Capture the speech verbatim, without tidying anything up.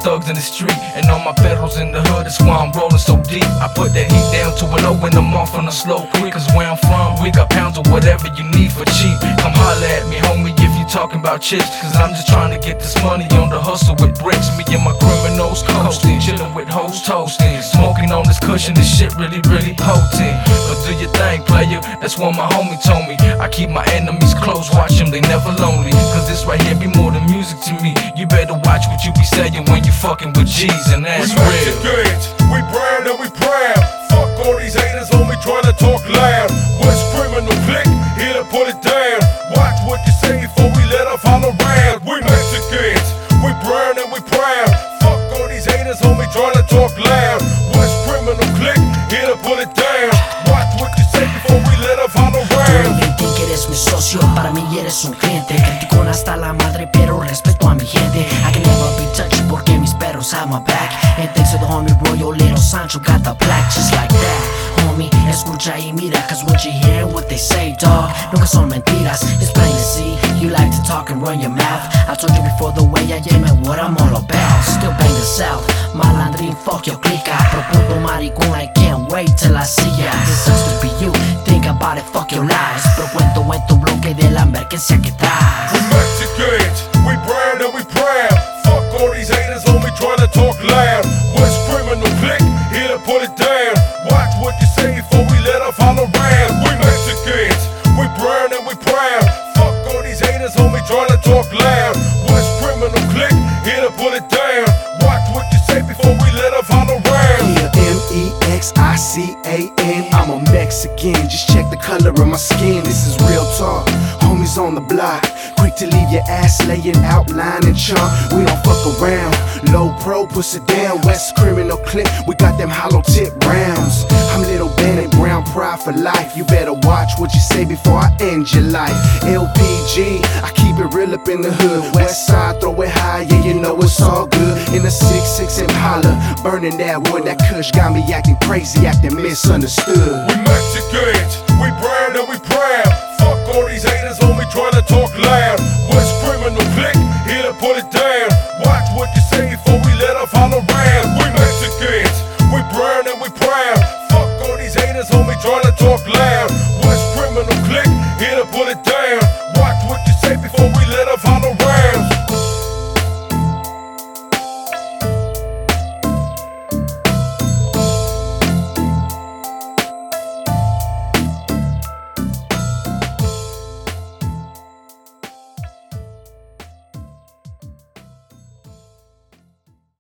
thugs in the street, and all my pedals in the hood. That's why I'm rolling so deep. I put that heat down to a low and I'm off on a slow creep. Cause where I'm from, we got pounds of whatever you need for cheap. Come holla at me, homie, if you talking about chips. Cause I'm just trying to get this money on the hustle with bricks. Me and my criminals coasting, chillin' with hoes toasting, smoking on this cushion, this shit really, really potent. But do your thing, player, that's what my homie told me. I keep my enemies close, watch them, they never lonely. Cause this right here be more than music to me. You better watch what you be saying when you fucking with G's, and that's we real. Mexicans, we brand and we proud. Fuck all these haters on me trying to talk loud. West Criminal Click, here to put it down. Watch what you say before we let off all around. We Mexicans, we brand and we proud. Fuck all these haters on me trying to talk loud. West Criminal Click, here to put it down. Watch what you say before we let off all around. Tú que eres mi socio, para mí eres un cliente. Criticón hasta la madre, pero respeto a mi gente. I can never be touched porque mis perros have my back. And thanks to the homie Royal, little Sancho got the black just like that. Homie, escucha y mira, cause what you hear, what they say, dog, nunca son mentiras. It's plain to see, you like to talk and run your mouth. I told you before the way I am and what I'm all about. Still bang the south, malandrín, fuck your clica. Pro puto maricón, I can't wait till I see ya. This sucks to be you, think about it, fuck your lies. Pero cuento en tu bloque de la emergencia que traes. We Mexicans, we brand and we proud. Fuck all these haters on me trying to talk loud. West Criminal Click, here to put it down. Watch what you say before we let off all around. We Mexicans, we brand and we proud. Fuck all these haters on me trying to talk loud. West Criminal Click, here to put it down. Watch what you say before we let off all around. Yeah, M E X I C A N, I'm a Mexican, just check the color of my skin. This is real talk, homies on the block, quick to leave your ass laying outline and chunk. We don't fuck around, low pro, push it down. West Criminal Click, we got them hollow tip rounds. I'm Little Benny Brown, proud for life. You better watch what you say before I end your life. L P G, I keep it real up in the hood. West side, throw it high, yeah, you know it's all good. In a six six Impala, burning that wood. That kush got me acting crazy, acting misunderstood. We Mexicans,